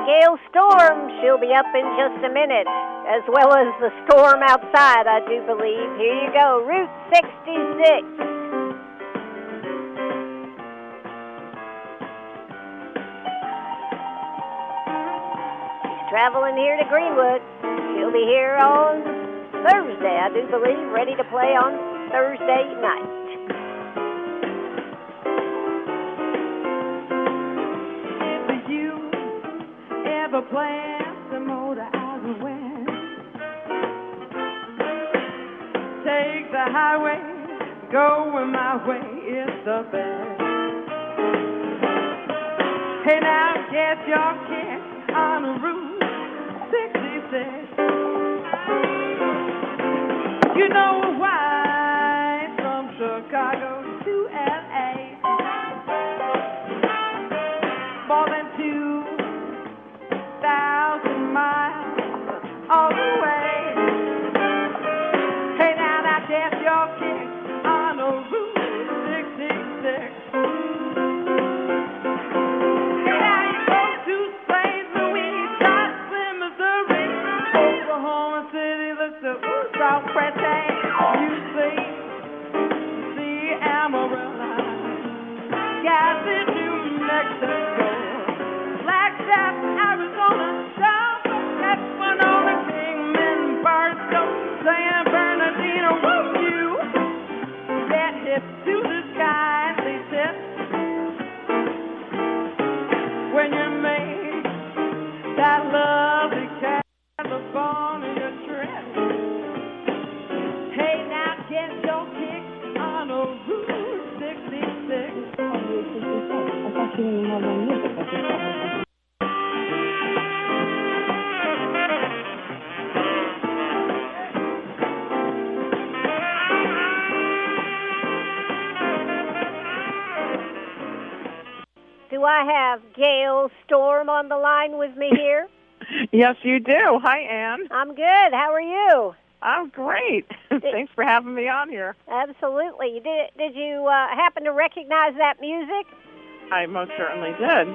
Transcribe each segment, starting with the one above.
Gail Storm. She'll be up in just a minute, as well as the storm outside, I do believe. Here you go, Route 66. She's traveling here to Greenwood. She'll be here on Thursday, I do believe, ready to play on Thursday night. If you ever plan to motor out west, take the highway, going my way is the best. Hey, now get your kick on Route 66. You know why, from Chicago to L.A., more than 2,000 miles all the way. Hey, now get your kick on a Route 66. Hey, now you go to St. Louis, Johnson, Missouri, Oklahoma City, looks so pretty. You see Amarillo, gas in New Mexico, Flagstaff, Arizona, that's one on the Kingman, Barstow, San Bernardino. Won't you get hip to the sky, they said, when you make that lovely California trip. Hey, now get your kick on a Route 66. Oh, Route 66. I thought you didn't know my music. I just thought Do I have Gail Storm on the line with me here? Yes, you do. Hi, Ann. I'm good. How are you? I'm great. Thanks for having me on here. Absolutely. Did you happen to recognize that music? I most certainly did. I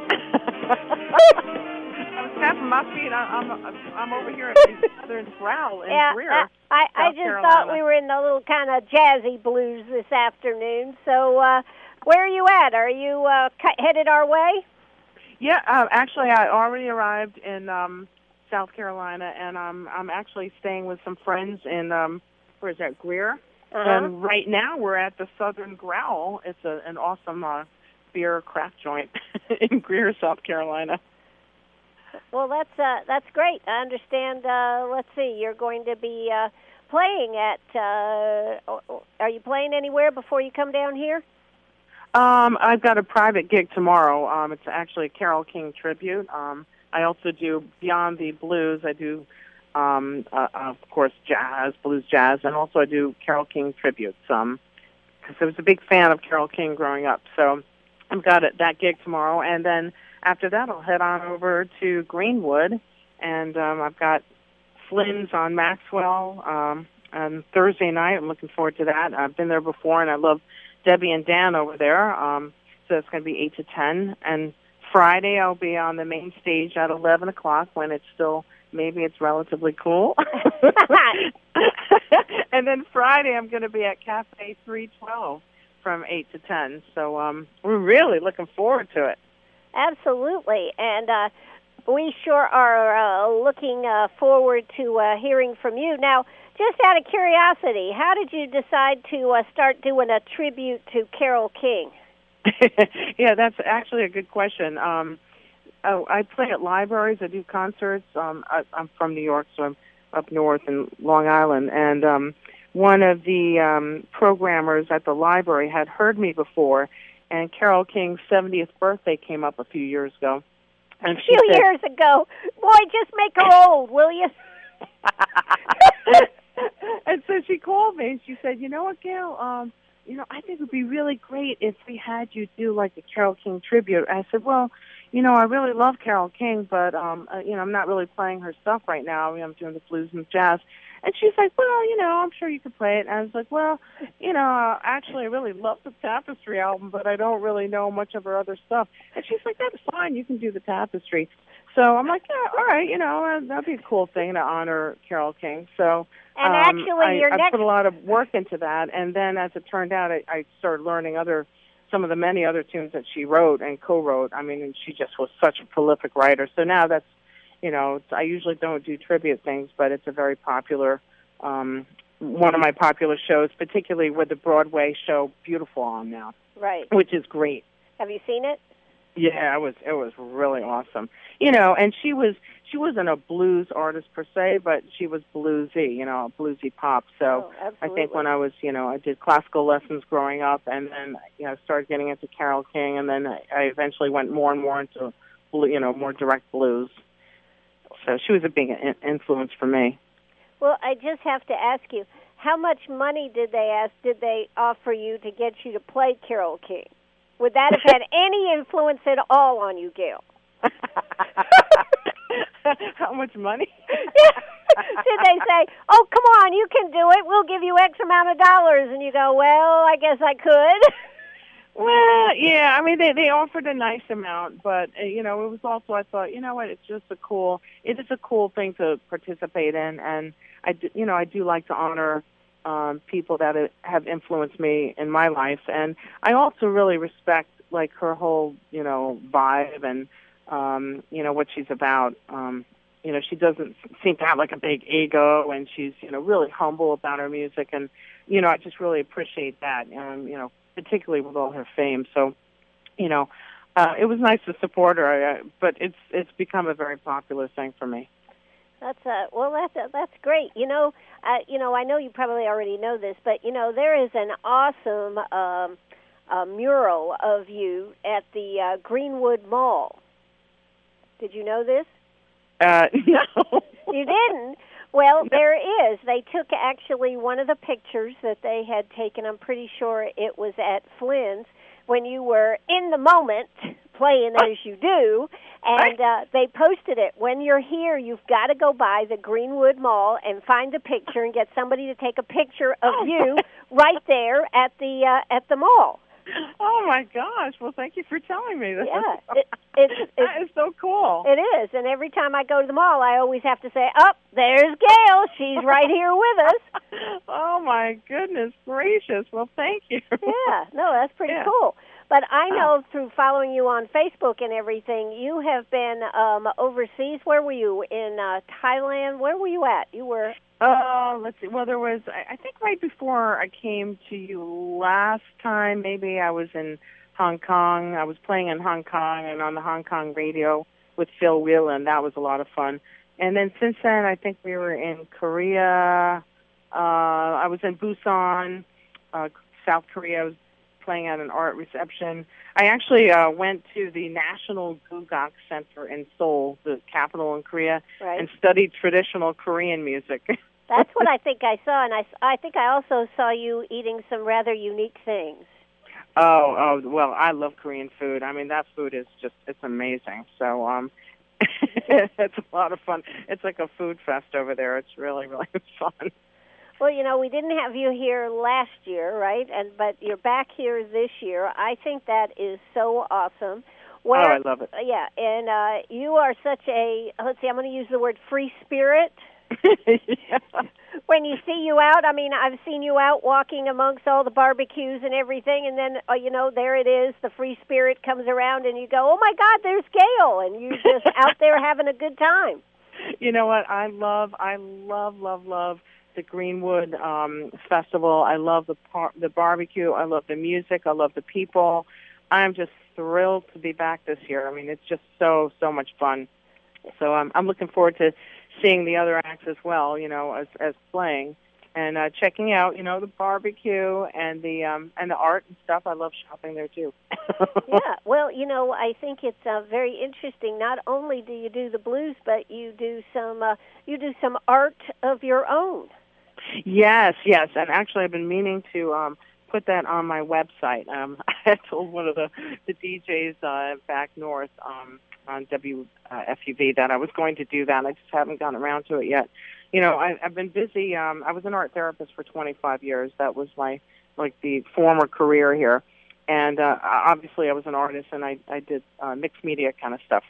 was tapping my feet. I'm over here at the Southern Growl in Greer, I South just Carolina. thought we were in the little kind of jazzy blues this afternoon. So where are you at? Are you headed our way? Yeah, actually, I already arrived in South Carolina, and I'm actually staying with some friends in where is that, Greer? And right now we're at the Southern Growl. It's an awesome beer craft joint in Greer, South Carolina. Well, that's great. I understand. Let's see, you're going to be playing at. Are you playing anywhere before you come down here? I've got a private gig tomorrow. It's actually a Carole King tribute. I also do Beyond the Blues. I do, of course, jazz, blues jazz, and also I do Carole King tributes. Because I was a big fan of Carole King growing up. So I've got that gig tomorrow, and then after that I'll head on over to Greenwood, and I've got Flynn's on Maxwell on Thursday night. I'm looking forward to that. I've been there before, and I love Debbie and Dan over there. So it's going to be 8 to 10. And Friday I'll be on the main stage at 11 o'clock when it's still, maybe it's relatively cool. And then Friday I'm going to be at Cafe 312 from 8 to 10. So we're really looking forward to it. Absolutely. And we sure are looking forward to hearing from you. Now, just out of curiosity, how did you decide to start doing a tribute to Carole King? Yeah, that's actually a good question. I play at libraries. I do concerts. I'm from New York, so I'm up north in Long Island. And one of the programmers at the library had heard me before, and Carole King's 70th birthday came up a few years ago. And a few years ago. Boy, just make her old, will you? And so she called me and she said, you know what, Gail, I think it would be really great if we had you do like a Carole King tribute. I said, well, I really love Carole King, but, I'm not really playing her stuff right now. I'm doing the blues and jazz. And she's like, well, I'm sure you could play it. And I was like, well, actually, I really love the Tapestry album, but I don't really know much of her other stuff. And she's like, that's fine. You can do the Tapestry. So I'm like, yeah, all right, that'd be a cool thing to honor Carole King. So And actually, your I next put a lot of work into that, and then as it turned out, I started learning some of the many other tunes that she wrote and co-wrote. I mean, and she just was such a prolific writer. So now that's, I usually don't do tribute things, but it's a very popular, one of my popular shows, particularly with the Broadway show Beautiful on now. Right. Which is great. Have you seen it? Yeah, it was really awesome. And she wasn't a blues artist per se, but she was bluesy, bluesy pop. So I think when I was, I did classical lessons growing up, and then started getting into Carole King, and then I eventually went more and more into more direct blues. So she was a big influence for me. Well, I just have to ask you, how much money did they offer you to get you to play Carole King? Would that have had any influence at all on you, Gail? How much money? Did they say, "Oh, come on, you can do it. We'll give you X amount of dollars," and you go, "Well, I guess I could." Well, yeah. I mean, they offered a nice amount, but it was also, I thought, what, it is a cool thing to participate in, and I do like to honor people that have influenced me in my life, and I also really respect like her whole vibe and what she's about. She doesn't seem to have like a big ego, and she's really humble about her music, and I just really appreciate that. Particularly with all her fame. So it was nice to support her, but it's become a very popular thing for me. That's great. I know you probably already know this, but there is an awesome mural of you at the Greenwood Mall. Did you know this? No. You didn't? Well, there is. They took actually one of the pictures that they had taken. I'm pretty sure it was at Flynn's when you were in the moment playing as you do, and they posted it. When you're here, you've got to go by the Greenwood Mall and find the picture and get somebody to take a picture of you right there at the mall. Oh my gosh! Well, thank you for telling me that. Yeah, that is so cool. It is, and every time I go to the mall, I always have to say, "Oh, there's Gail. She's right here with us." Oh my goodness gracious! Well, thank you. Yeah, no, that's pretty cool. But I know through following you on Facebook and everything, you have been overseas. Where were you? In Thailand? Where were you at? You were... let's see. Well, there was, I think right before I came to you last time, maybe I was in Hong Kong. I was playing in Hong Kong and on the Hong Kong radio with Phil Whelan. That was a lot of fun. And then since then, I think we were in Korea. I was in Busan, South Korea. I was playing at an art reception. I actually went to the National Gugak Center in Seoul, the capital in Korea, and studied traditional Korean music. That's what I think I saw, and I think I also saw you eating some rather unique things. Oh, well, I love Korean food. I mean, that food is it's amazing. So, it's a lot of fun. It's like a food fest over there. It's really, really fun. Well, we didn't have you here last year, right? But you're back here this year. I think that is so awesome. I love it. Yeah, and you are such a, let's see, I'm going to use the word free spirit. Yeah. When you see you out, I mean, I've seen you out walking amongst all the barbecues and everything, and then, there it is, the free spirit comes around, and you go, oh, my God, there's Gail, and you're just out there having a good time. You know what? I love the Greenwood Festival. I love the barbecue. I love the music. I love the people. I'm just thrilled to be back this year. I mean, it's just so much fun. So I'm looking forward to seeing the other acts as well, as playing and checking out, the barbecue and the art and stuff. I love shopping there too. Yeah, well, I think it's very interesting. Not only do you do the blues, but you do some art of your own. Yes, and actually I've been meaning to put that on my website. I told one of the DJs back north on WFUV that I was going to do that. I just haven't gotten around to it yet. I've been busy. I was an art therapist for 25 years. That was my, the former career here. And obviously I was an artist, and I did mixed media kind of stuff.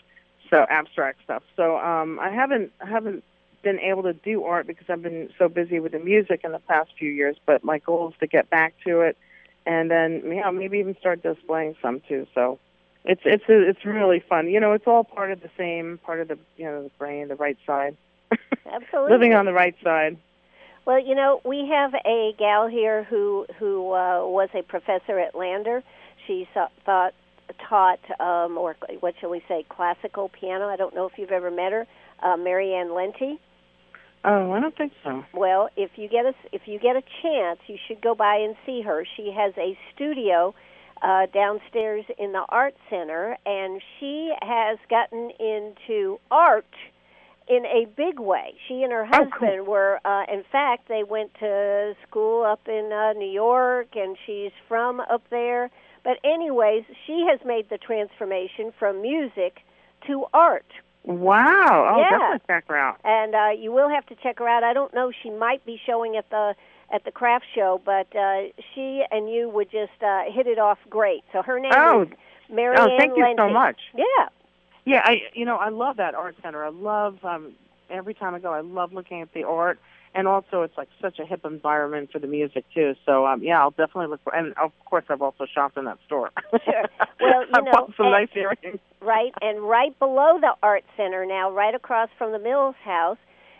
So abstract stuff. So I haven't been able to do art because I've been so busy with the music in the past few years. But my goal is to get back to it, and then maybe even start displaying some too. So it's really fun. It's all part of the same part of the the brain, the right side. Absolutely. Living on the right side. Well, we have a gal here who was a professor at Lander. She taught, or what shall we say, classical piano. I don't know if you've ever met her, Marianne Lenti. Oh, I don't think so. Well, if you get a chance, you should go by and see her. She has a studio downstairs in the art center, and she has gotten into art in a big way. She and her husband were, in fact, they went to school up in New York, and she's from up there. But anyways, she has made the transformation from music to art. Wow! Oh, yeah. Definitely check her out. And you will have to check her out. I don't know; she might be showing at the craft show, but she and you would just hit it off great. So her name is Marianne thank you Lenti. so much. Yeah. Yeah, I love that art center. I love every time I go. I love looking at the art, and also it's like such a hip environment for the music too. So I'll definitely look for. And of course, I've also shopped in that store. Sure. Well, I bought some nice earrings. Right, and right below the art center now, right across from the Mills House,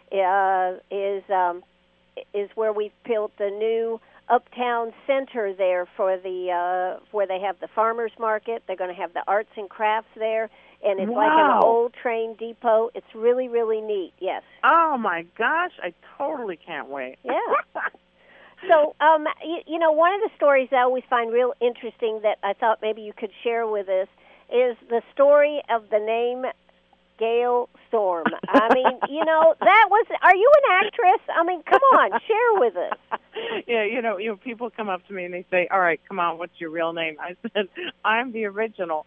is where we've built the new Uptown Center there for the where they have the farmers market. They're going to have the arts and crafts there. And it's like an old train depot. It's really, really neat, yes. Oh, my gosh. I totally can't wait. Yeah. So, one of the stories I always find real interesting that I thought maybe you could share with us is the story of the name Gail Storm. I mean, are you an actress? I mean, come on, share with us. Yeah, people come up to me and they say, all right, come on, what's your real name? I said, I'm the original.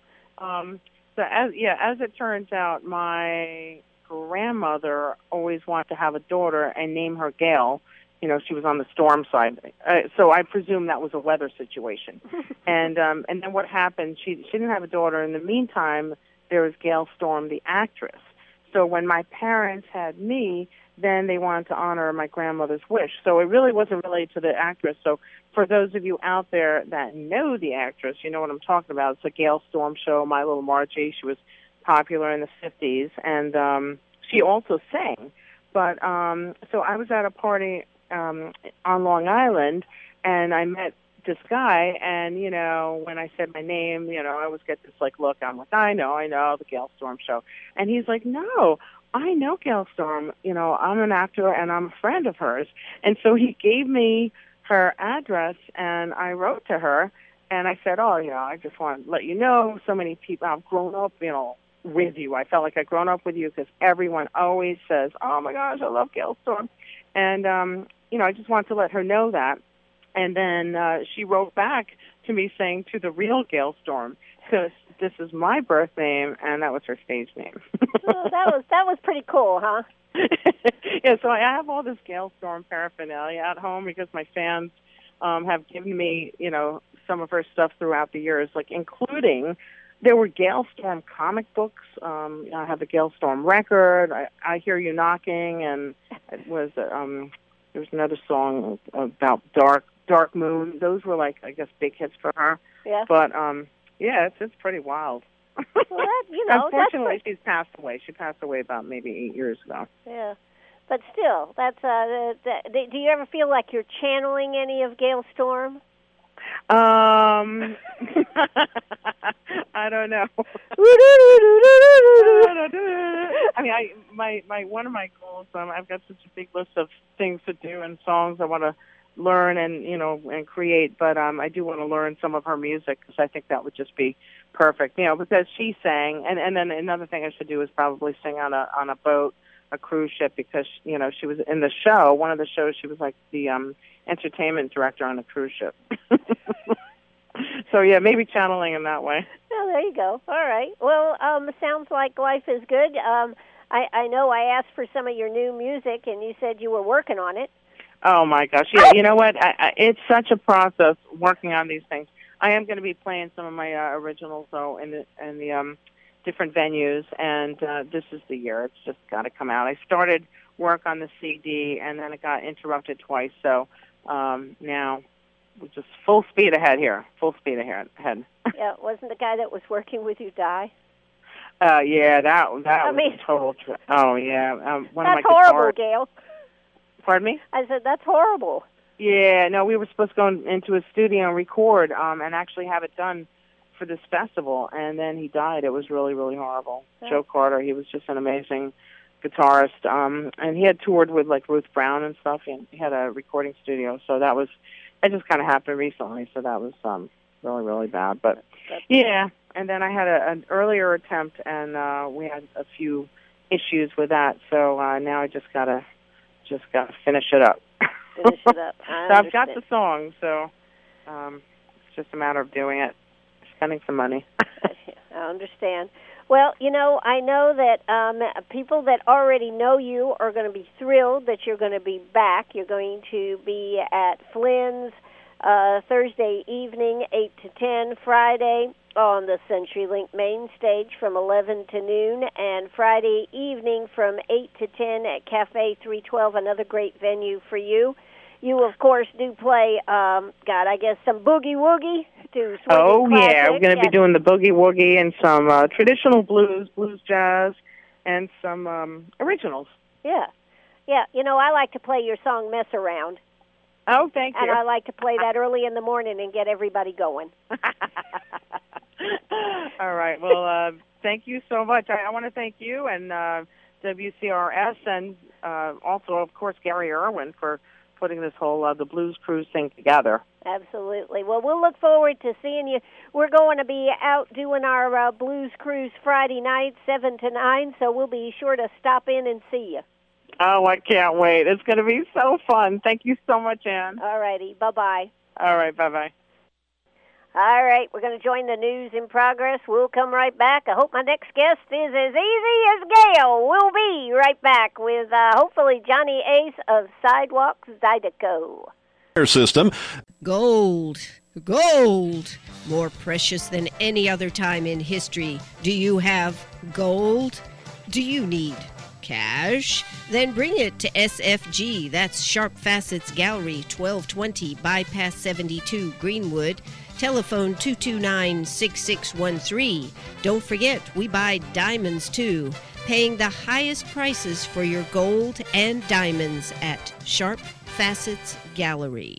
So as it turns out, my grandmother always wanted to have a daughter and name her Gail. She was on the storm side, so I presume that was a weather situation. And then what happened? She didn't have a daughter. In the meantime, there was Gail Storm, the actress. So when my parents had me, then they wanted to honor my grandmother's wish. So it really wasn't related to the actress. So for those of you out there that know the actress, you know what I'm talking about. It's a Gail Storm show, My Little Marchie. She was popular in the 50s, and she also sang. But so I was at a party on Long Island, and I met this guy, and, when I said my name, I always get this, look. I'm like, I know, the Gail Storm show. And he's like, no, I know Gail Storm. I'm an actor, and I'm a friend of hers. And so he gave me her address, and I wrote to her, and I said, I just want to let you know, so many people, I've grown up, with you. I felt like I'd grown up with you because everyone always says, oh, my gosh, I love Gail Storm. And, I just wanted to let her know that. And then she wrote back to me saying, to the real Gail Storm, because this is my birth name, and that was her stage name. Well, that was pretty cool, huh? Yeah, so I have all this Gail Storm paraphernalia at home because my fans have given me, some of her stuff throughout the years, including there were Gail Storm comic books. I have the Gail Storm record, I Hear You Knocking, and it was there was another song about Dark Moon. Those were I guess big hits for her. Yeah. But it's pretty wild. Well, unfortunately, she's passed away. She passed away about maybe 8 years ago. Yeah. But still, that's do you ever feel like you're channeling any of Gail Storm? I don't know. I mean, my one of my goals. I've got such a big list of things to do and songs I want to learn and and create. But I do want to learn some of her music because I think that would just be perfect. Because she sang, and then another thing I should do is probably sing on a boat, a cruise ship, because she was in the show. One of the shows, she was like the entertainment director on a cruise ship. So yeah, maybe channeling in that way. Oh, there you go. All right. Well, sounds like life is good. I know I asked for some of your new music, and you said you were working on it. Oh my gosh! Yeah, you know what? It's such a process working on these things. I am going to be playing some of my originals though in the different venues, and this is the year. It's just got to come out. I started work on the CD, and then it got interrupted twice, so now we're just full speed ahead here. Full speed ahead. Yeah, wasn't the guy that was working with you die? Yeah, that was a total. Oh yeah, one of my That's horrible, guitars. Gail. Pardon me? I said that's horrible. Yeah, no, we were supposed to go into a studio and record, and actually have it done for this festival, and then he died. It was really, really horrible. Oh. Joe Carter, he was just an amazing guitarist, and he had toured with like Ruth Brown and stuff, and he had a recording studio, so that just kind of happened recently, so that was really, really bad. But yeah, and then I had an earlier attempt, and we had a few issues with that, so now I just gotta finish it up. Finish it up. So I've got the song, so it's just a matter of doing it, spending some money. I understand. Well, I know that people that already know you are going to be thrilled that you're going to be back. You're going to be at Flynn's Thursday evening, 8 to 10, Friday on the CenturyLink main stage from 11 to noon, and Friday evening from 8 to 10 at Cafe 312, another great venue for you. You, of course, do play, I guess some boogie-woogie to swing. Oh, yeah, classic. we're going to be doing the boogie-woogie and some traditional blues jazz, and some originals. Yeah. Yeah, I like to play your song Mess Around. Oh, thank you. And I like to play that early in the morning and get everybody going. All right. Well, thank you so much. I want to thank you and WCRS and also, of course, Gary Irwin for putting this whole the Blues Cruise thing together. Absolutely. Well, we'll look forward to seeing you. We're going to be out doing our Blues Cruise Friday night, 7 to 9, so we'll be sure to stop in and see you. Oh, I can't wait. It's going to be so fun. Thank you so much, Ann. All righty. Bye-bye. All right. Bye-bye. All right. We're going to join the news in progress. We'll come right back. I hope my next guest is as easy as Gail. We'll be right back with hopefully Johnny Ace of Sidewalk Zydeco. System. Gold. More precious than any other time in history. Do you have gold? Do you need cash? Then bring it to SFG. That's Sharp Facets Gallery, 1220 Bypass 72 Greenwood. Telephone 229-6613. Don't forget, we buy diamonds too. Paying the highest prices for your gold and diamonds at Sharp Facets Gallery.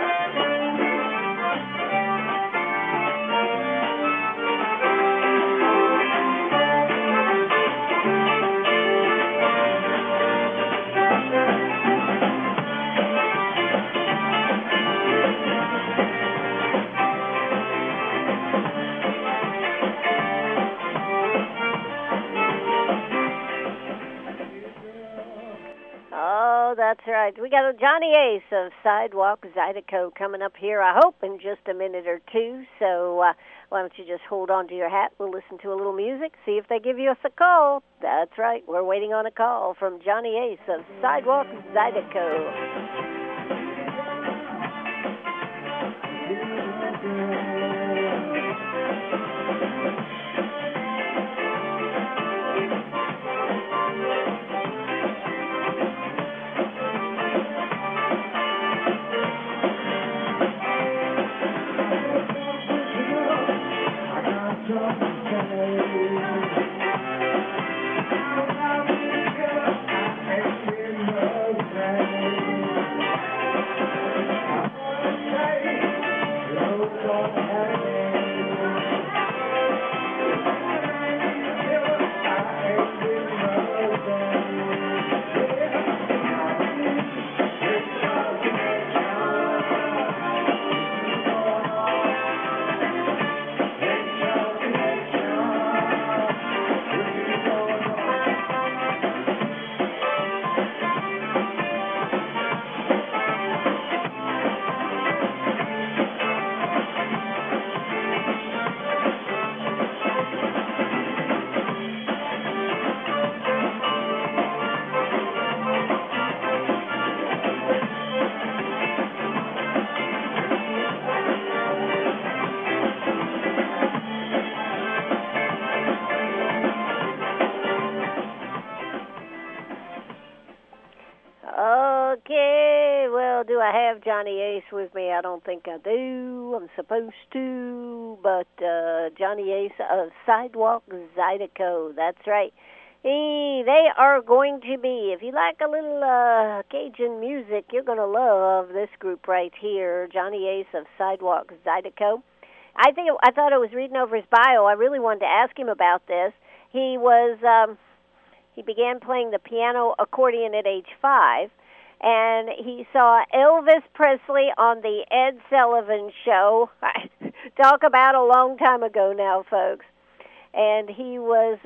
That's right. We got a Johnny Ace of Sidewalk Zydeco coming up here, I hope, in just a minute or two. So why don't you just hold on to your hat? We'll listen to a little music, see if they give you us a call. That's right. We're waiting on a call from Johnny Ace of Sidewalk Zydeco. do I have Johnny Ace with me? I don't think I do. I'm supposed to, but Johnny Ace of Sidewalk Zydeco. That's right. They are going to be, if you like a little Cajun music, you're going to love this group right here, Johnny Ace of Sidewalk Zydeco. I thought I was reading over his bio. I really wanted to ask him about this. He began playing the piano accordion at age 5, and he saw Elvis Presley on the Ed Sullivan Show. Talk about a long time ago now, folks. And he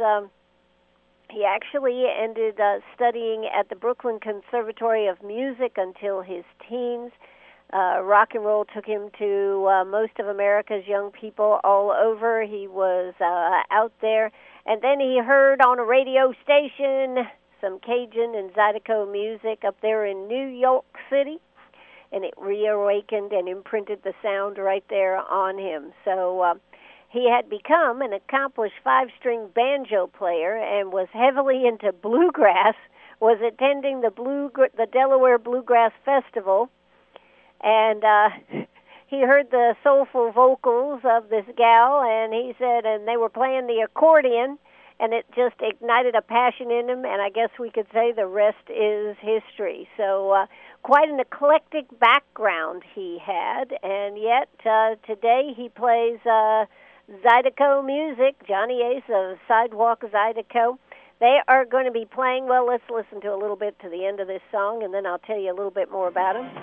actually ended studying at the Brooklyn Conservatory of Music until his teens. Rock and roll took him to most of America's young people all over. He was out there. And then he heard on a radio station some Cajun and Zydeco music up there in New York City, and it reawakened and imprinted the sound right there on him. So he had become an accomplished 5-string banjo player and was heavily into bluegrass, was attending the Delaware Bluegrass Festival, and he heard the soulful vocals of this gal, and he said, and they were playing the accordion, and it just ignited a passion in him, and I guess we could say the rest is history. So quite an eclectic background he had, and yet today he plays Zydeco music, Johnny Ace of Sidewalk Zydeco. They are going to be playing, well, let's listen to a little bit to the end of this song, and then I'll tell you a little bit more about them.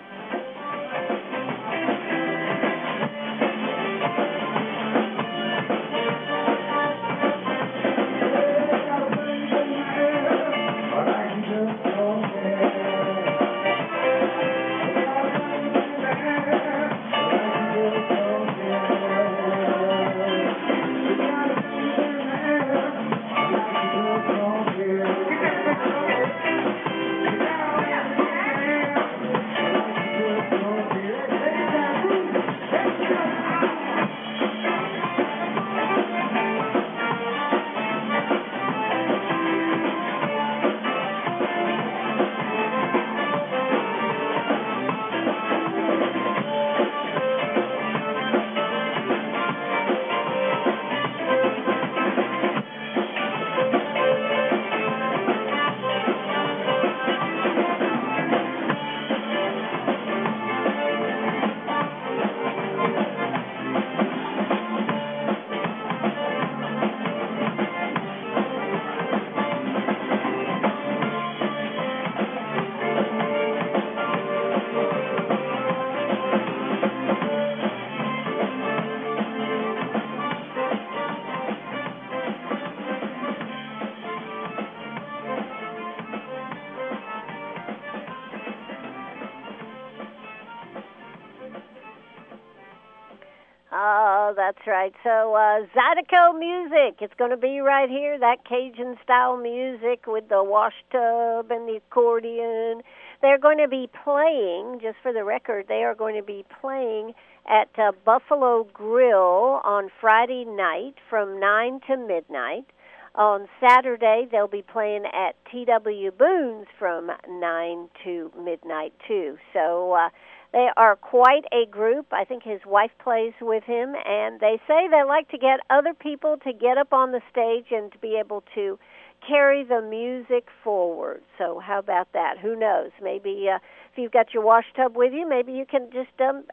Oh, that's right. So Zydeco music, it's going to be right here, that Cajun-style music with the wash tub and the accordion. They're going to be playing, just for the record, they are going to be playing at Buffalo Grill on Friday night from 9 to midnight. On Saturday, they'll be playing at T.W. Boone's from 9 to midnight, too. So they are quite a group. I think his wife plays with him, and they say they like to get other people to get up on the stage and to be able to carry the music forward. So how about that? Who knows? Maybe if you've got your wash tub with you, maybe you can just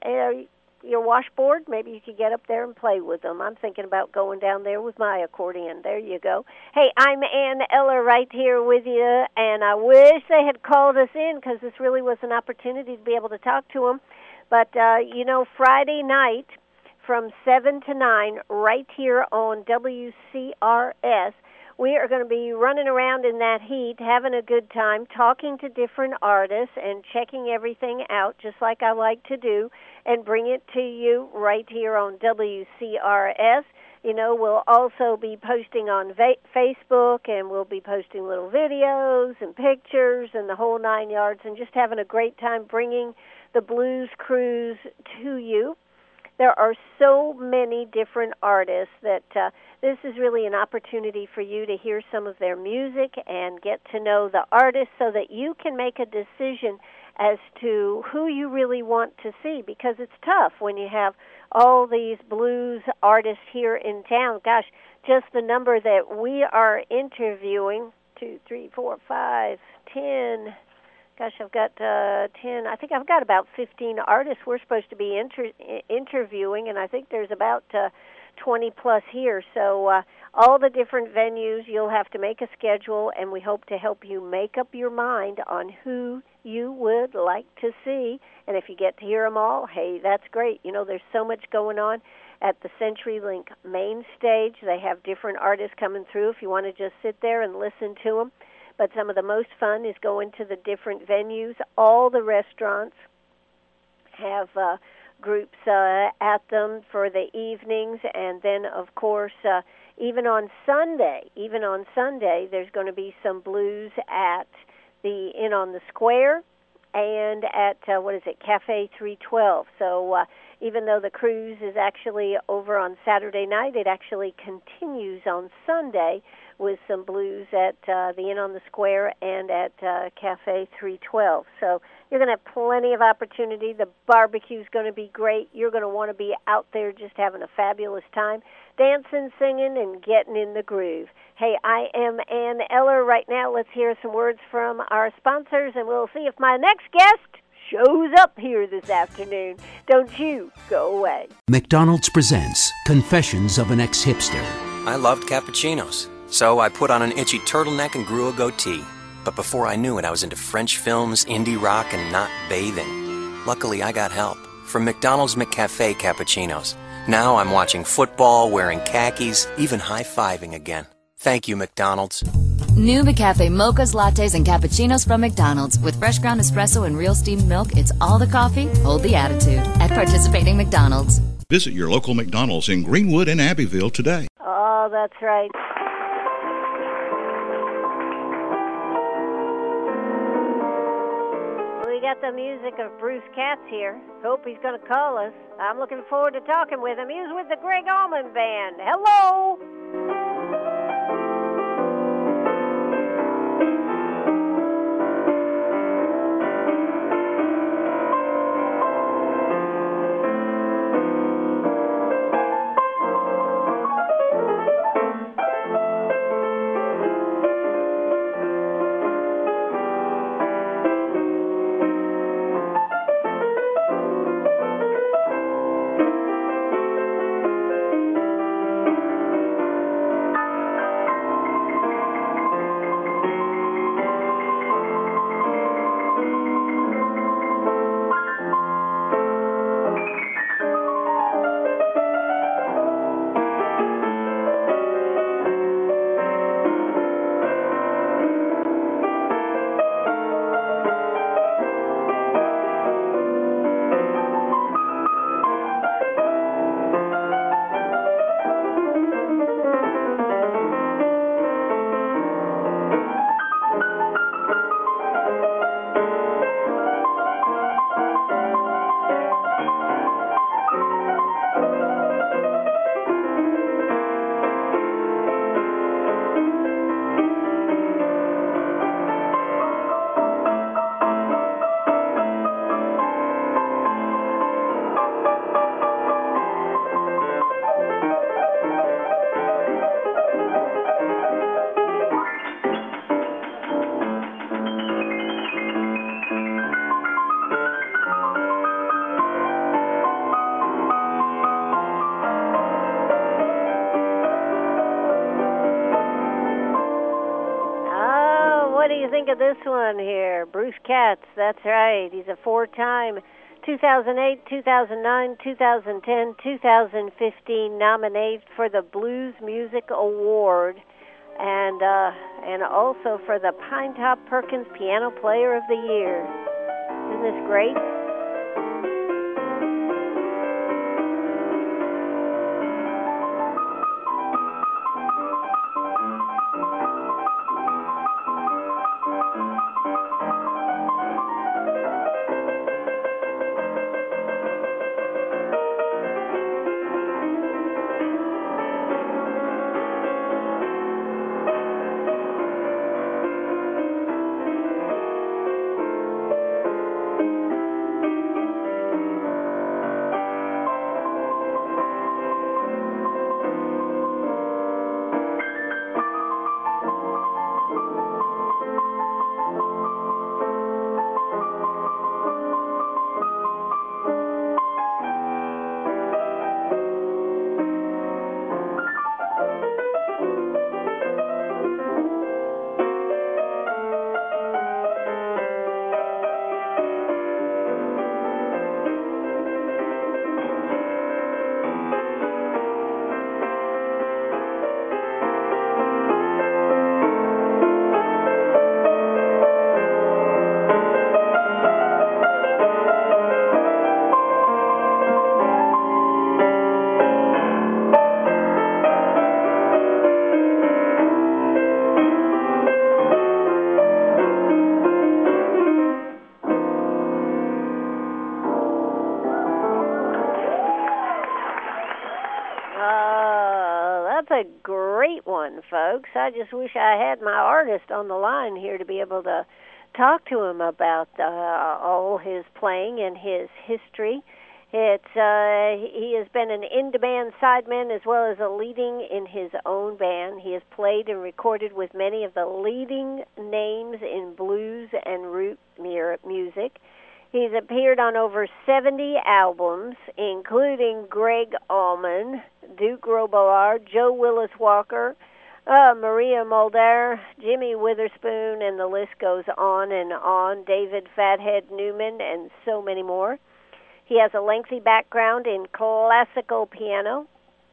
your washboard, maybe you could get up there and play with them. I'm thinking about going down there with my accordion. There you go. Hey, I'm Ann Eller right here with you, and I wish they had called us in because this really was an opportunity to be able to talk to them. But, Friday night from 7 to 9 right here on WCRS, we are going to be running around in that heat, having a good time, talking to different artists and checking everything out, just like I like to do, and bring it to you right here on WCRS. We'll also be posting on Facebook, and we'll be posting little videos and pictures and the whole 9 yards, and just having a great time bringing the Blues Cruise to you. There are so many different artists that this is really an opportunity for you to hear some of their music and get to know the artists so that you can make a decision as to who you really want to see, because it's tough when you have all these blues artists here in town. Gosh, just the number that we are interviewing, 2, 3, 4, 5, 10. Gosh, I've got 10. I think I've got about 15 artists we're supposed to be interviewing, and I think there's about 20 plus here. So all the different venues, you'll have to make a schedule, and we hope to help you make up your mind on who you would like to see. And if you get to hear them all, hey, that's great. You know, there's so much going on at the CenturyLink main stage. They have different artists coming through if you want to just sit there and listen to them. But some of the most fun is going to the different venues. All the restaurants have groups at them for the evenings, and then, of course, even on Sunday, there's going to be some blues at the Inn on the Square and at, Cafe 312. So even though the cruise is actually over on Saturday night, it actually continues on Sunday with some blues at the Inn on the Square and at Cafe 312. So you're going to have plenty of opportunity. The barbecue's going to be great. You're going to want to be out there just having a fabulous time, dancing, singing, and getting in the groove. Hey, I am Ann Eller. Right now, let's hear some words from our sponsors, and we'll see if my next guest shows up here this afternoon. Don't you go away. McDonald's presents Confessions of an Ex-Hipster. I loved cappuccinos, so I put on an itchy turtleneck and grew a goatee. But before I knew it, I was into French films, indie rock, and not bathing. Luckily, I got help from McDonald's McCafe cappuccinos. Now I'm watching football, wearing khakis, even high-fiving again. Thank you, McDonald's. New McCafe mochas, lattes, and cappuccinos from McDonald's. With fresh ground espresso and real steamed milk, it's all the coffee, hold the attitude. At participating McDonald's. Visit your local McDonald's in Greenwood and Abbeville today. Oh, that's right. We got the music of Bruce Katz here. Hope he's going to call us. I'm looking forward to talking with him. He's with the Greg Allman Band. Hello! Think of this one here, Bruce Katz. That's right. He's a four-time 2008, 2009, 2010, 2015 nominee for the Blues Music Award, and also for the Pinetop Perkins Piano Player of the Year. Isn't this great? one, folks. I just wish I had my artist on the line here to be able to talk to him about all his playing and his history. He has been an in-demand sideman as well as a leading in his own band. He has played and recorded with many of the leading names in blues and root music. He's appeared on over 70 albums, including Greg Allman, Duke Robillard, Joe Willis Walker, Maria Muldaur, Jimmy Witherspoon, and the list goes on and on, David Fathead Newman, and so many more. He has a lengthy background in classical piano.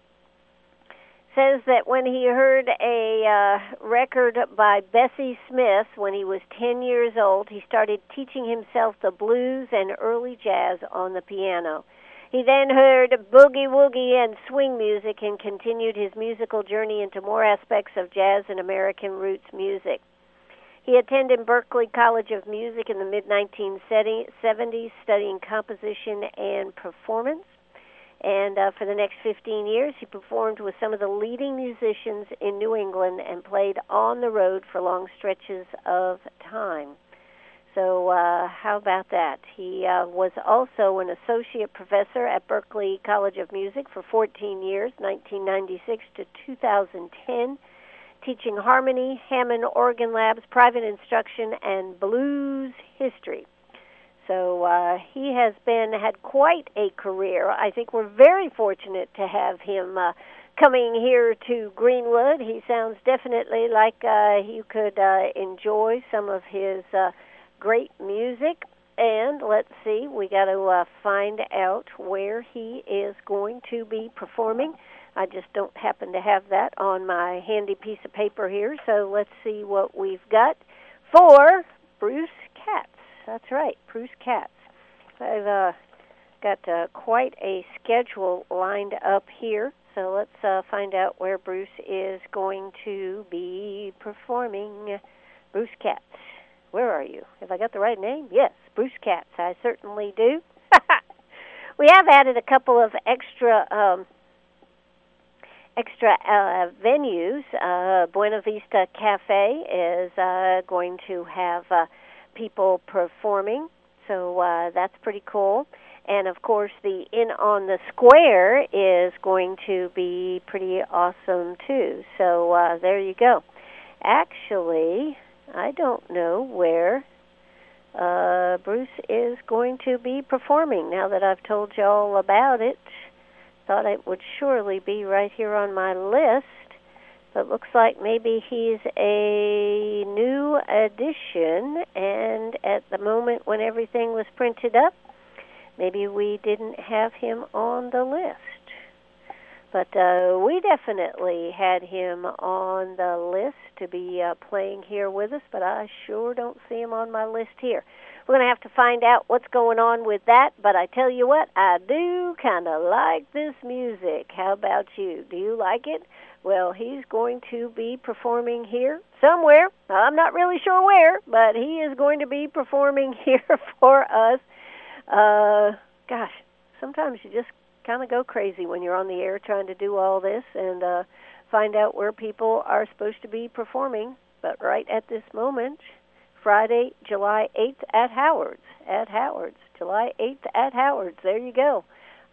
Says that when he heard a record by Bessie Smith when he was 10 years old, he started teaching himself the blues and early jazz on the piano. He then heard boogie-woogie and swing music and continued his musical journey into more aspects of jazz and American roots music. He attended Berklee College of Music in the mid-1970s, studying composition and performance. And for the next 15 years, he performed with some of the leading musicians in New England and played on the road for long stretches of time. So how about that? He was also an associate professor at Berklee College of Music for 14 years, 1996 to 2010, teaching harmony, Hammond organ labs, private instruction, and blues history. So he has had quite a career. I think we're very fortunate to have him coming here to Greenwood. He sounds definitely like you could enjoy some of his great music. And let's see, we got to find out where he is going to be performing. I just don't happen to have that on my handy piece of paper here, so let's see what we've got for Bruce Katz. That's right, Bruce Katz. I've got quite a schedule lined up here, so let's find out where Bruce is going to be performing. Bruce Katz, where are you? Have I got the right name? Yes, Bruce Katz, I certainly do. We have added a couple of extra venues. Buena Vista Cafe is going to have people performing, so that's pretty cool. And of course, the Inn on the Square is going to be pretty awesome too. So there you go. Actually, I don't know where Bruce is going to be performing. Now that I've told you all about it, thought it would surely be right here on my list. But looks like maybe he's a new addition, and at the moment when everything was printed up, maybe we didn't have him on the list. But we definitely had him on the list to be playing here with us, but I sure don't see him on my list here. We're going to have to find out what's going on with that, but I tell you what, I do kind of like this music. How about you? Do you like it? Well, he's going to be performing here somewhere. I'm not really sure where, but he is going to be performing here for us. Gosh, sometimes you just kind of go crazy when you're on the air trying to do all this and find out where people are supposed to be performing. But right at this moment, Friday, July 8th at Howard's. July 8th at Howard's. There you go.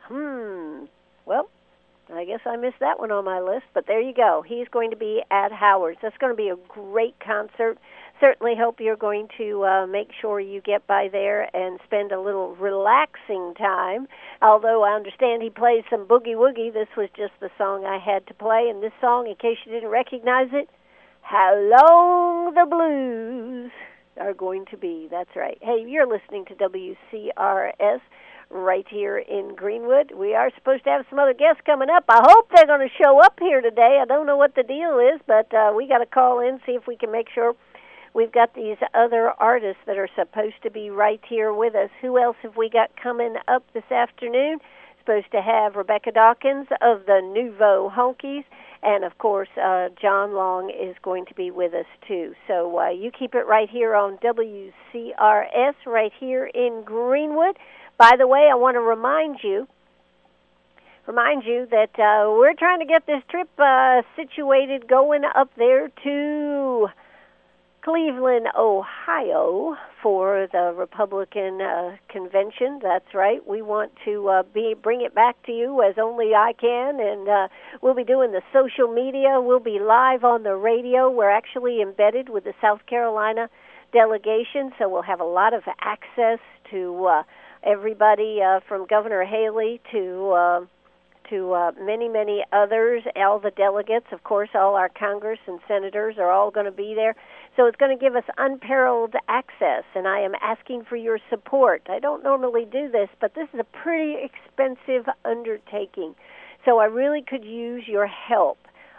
Well, I guess I missed that one on my list, but there you go. He's going to be at Howard's. That's going to be a great concert. Certainly hope you're going to make sure you get by there and spend a little relaxing time. Although I understand he plays some boogie-woogie, this was just the song I had to play. And this song, in case you didn't recognize it, How Long the Blues are going to be. That's right. Hey, you're listening to WCRS right here in Greenwood. We are supposed to have some other guests coming up. I hope they're going to show up here today. I don't know what the deal is, but we got to call in, see if we can make sure we've got these other artists that are supposed to be right here with us. Who else have we got coming up this afternoon? Supposed to have Rebecca Dawkins of the Nouveau Honkies, and of course John Long is going to be with us too. So you keep it right here on WCRS right here in Greenwood. By the way, I want to remind you remind you that we're trying to get this trip situated, going up there to Cleveland, Ohio for the Republican convention. That's right. We want to bring it back to you as only I can, and we'll be doing the social media. We'll be live on the radio. We're actually embedded with the South Carolina delegation, so we'll have a lot of access to everybody from Governor Haley to many, many others. All the delegates, of course, all our Congress and senators are all going to be there. So it's going to give us unparalleled access, and I am asking for your support. I don't normally do this, but this is a pretty expensive undertaking, so I really could use your help.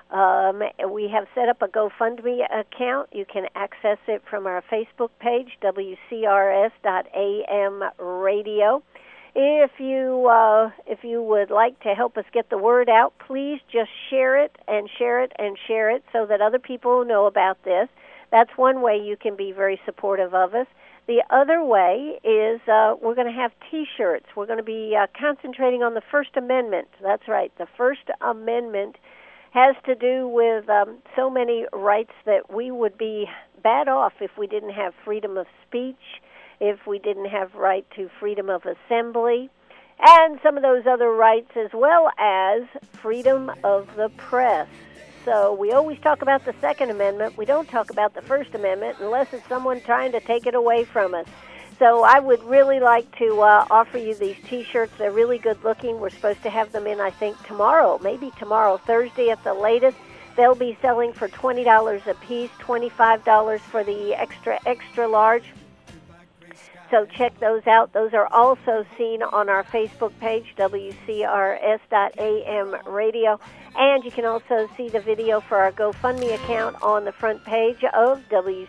We have set up a GoFundMe account. You can access it from our Facebook page, WCRS.AM Radio. If you would like to help us get the word out, please just share it and share it and share it so that other people know about this. That's one way you can be very supportive of us. The other way is we're going to have T-shirts. We're going to be concentrating on the First Amendment. That's right. The First Amendment has to do with so many rights that we would be bad off if we didn't have freedom of speech, if we didn't have right to freedom of assembly, and some of those other rights, as well as freedom of the press. So we always talk about the Second Amendment. We don't talk about the First Amendment unless it's someone trying to take it away from us. So I would really like to offer you these T-shirts. They're really good looking. We're supposed to have them in, I think, tomorrow, maybe tomorrow, Thursday at the latest. They'll be selling for $20 a piece, $25 for the extra large. So check those out. Those are also seen on our Facebook page, WCRS.AM Radio. And you can also see the video for our GoFundMe account on the front page of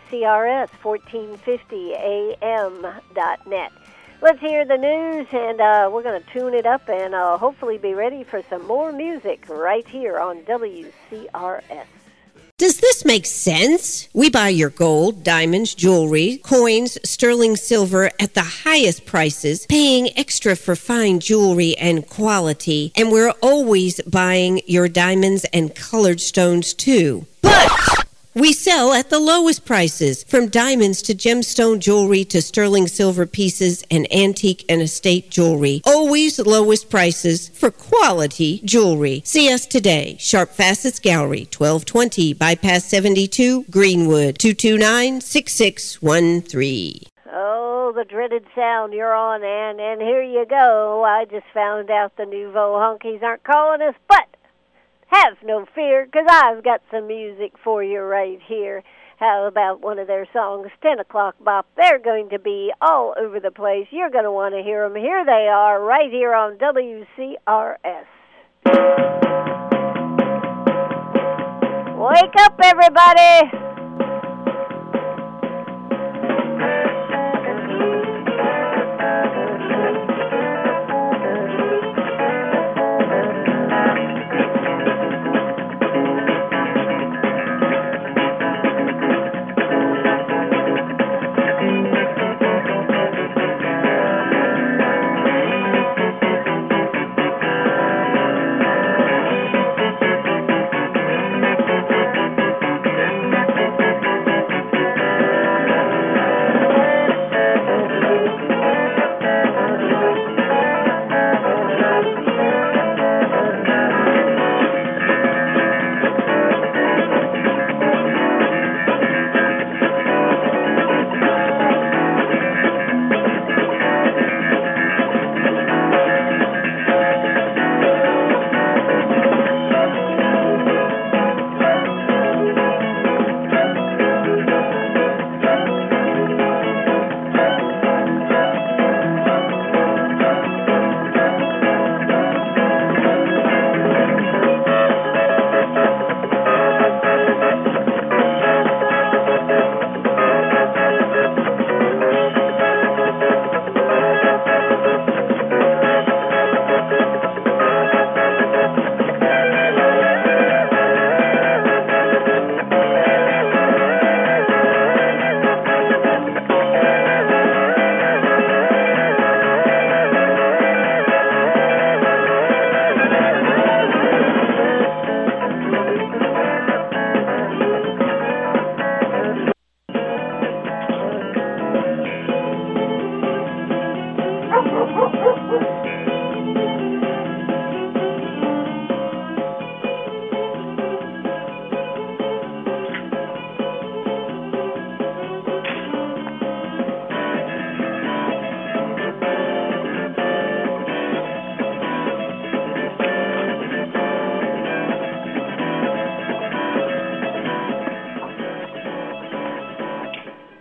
WCRS1450am.net. Let's hear the news, and we're going to tune it up and hopefully be ready for some more music right here on WCRS. Does this make sense? We buy your gold, diamonds, jewelry, coins, sterling silver at the highest prices, paying extra for fine jewelry and quality, and we're always buying your diamonds and colored stones too. But we sell at the lowest prices, from diamonds to gemstone jewelry to sterling silver pieces and antique and estate jewelry. Always lowest prices for quality jewelry. See us today. Sharp Facets Gallery, 1220 Bypass 72, Greenwood, 229-6613. Oh, the dreaded sound you're on, Ann, and here you go. I just found out the Nouveau Honkies aren't calling us, but have no fear, because I've got some music for you right here. How about one of their songs, 10 O'Clock Bop? They're going to be all over the place. You're going to want to hear them. Here they are, right here on WCRS. Wake up, everybody!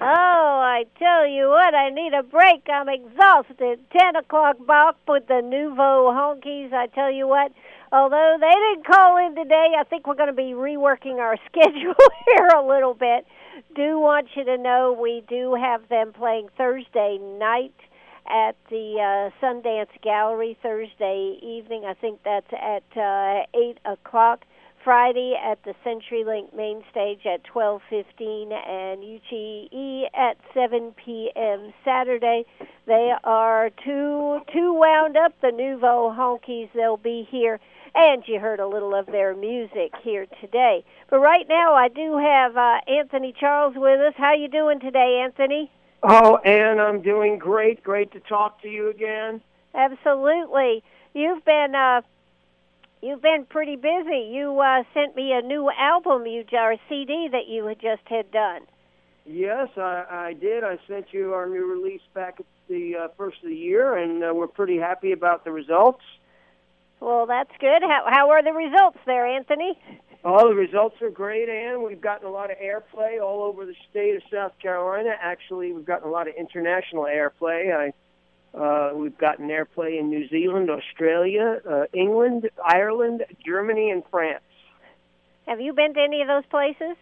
I tell you what, I need a break. I'm exhausted. 10 o'clock Bach with the Nouveau Honkies. I tell you what, although they didn't call in today, I think we're going to be reworking our schedule here a little bit. Do want you to know we do have them playing Thursday night at the Sundance Gallery, Thursday evening. I think that's at 8 o'clock. Friday at the CenturyLink main stage at 12:15 and UGE at 7 p.m. Saturday. They are too wound up, the Nouveau Honkies. They'll be here, and you heard a little of their music here today. But right now, I do have Anthony Charles with us. How you doing today, Anthony? Oh, Ann, I'm doing great. Great to talk to you again. Absolutely. You've been pretty busy. You sent me a new album, or CD that you had done. Yes, I did. I sent you our new release back at the first of the year, and we're pretty happy about the results. Well, that's good. How are the results there, Anthony? Oh, the results are great, Ann. We've gotten a lot of airplay all over the state of South Carolina. Actually, we've gotten a lot of international airplay. We've gotten airplay in New Zealand, Australia, England, Ireland, Germany, and France. Have you been to any of those places?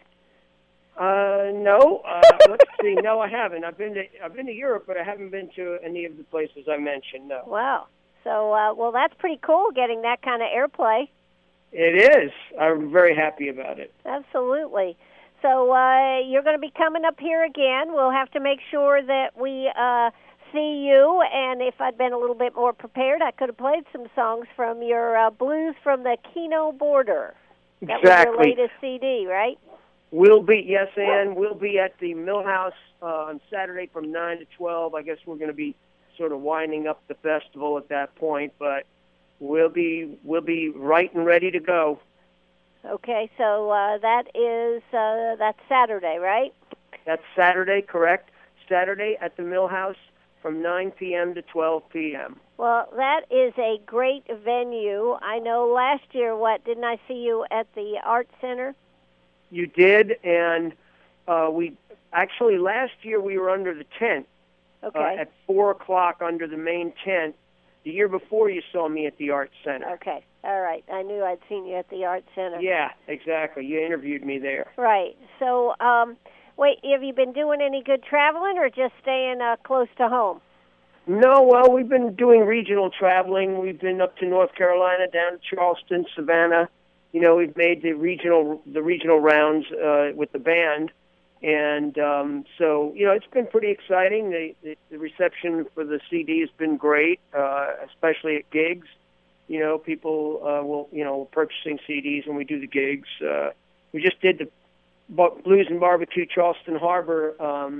No. Let's see. No, I haven't. I've been to Europe, but I haven't been to any of the places I mentioned. No. Wow. So, well, that's pretty cool getting that kind of airplay. It is. I'm very happy about it. Absolutely. So you're going to be coming up here again. We'll have to make sure that we see you, and if I'd been a little bit more prepared, I could have played some songs from your Blues from the Keno Border. That Exactly. was your latest CD, right? We'll be at the Millhouse on Saturday from 9 to 12. I guess we're going to be sort of winding up the festival at that point, but we'll be right and ready to go. Okay, so that's Saturday, right? That's Saturday, correct? Saturday at the Millhouse from 9 p.m. to 12 p.m. Well, that is a great venue. I know last year, didn't I see you at the Art Center? You did, and last year we were under the tent. Okay. At 4 o'clock under the main tent. The year before you saw me at the Art Center. Okay, all right. I knew I'd seen you at the Art Center. Yeah, exactly. You interviewed me there. Right. So, wait, have you been doing any good traveling or just staying close to home? No, well, we've been doing regional traveling. We've been up to North Carolina, down to Charleston, Savannah. You know, we've made the regional rounds with the band. And so, you know, it's been pretty exciting. The reception for the CD has been great, especially at gigs. You know, people will purchasing CDs when we do the gigs. We just did the Blues and Barbecue Charleston Harbor